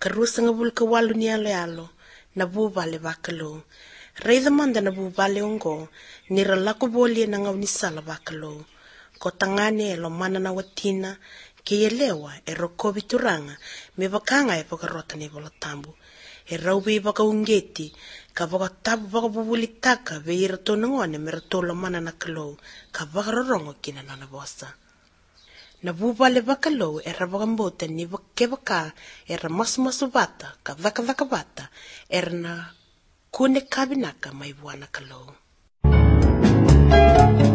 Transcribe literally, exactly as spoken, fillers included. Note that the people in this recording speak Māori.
karusa nga bul ka walu ni alo alo, na bubale bakalo. Reida manda na bubale ongo, nira lako boli na ngaw ni sala bakalo. Ko tangane e lo mana na watina, ke yelewa e rokobi turanga, me bakanga e pakarota ni bolotambu. E raubi baka ungeti, ka baka tabu baka bubulitaka, ve ira tonangone me ratolo mana na kalo, ka baka rorongo kina nana bosa. Na bubale bakalo e rabagambota ni bakebaka e ramasmasu bata, ka vaka vaka bata, e na kune kabinaka mai buana kalo.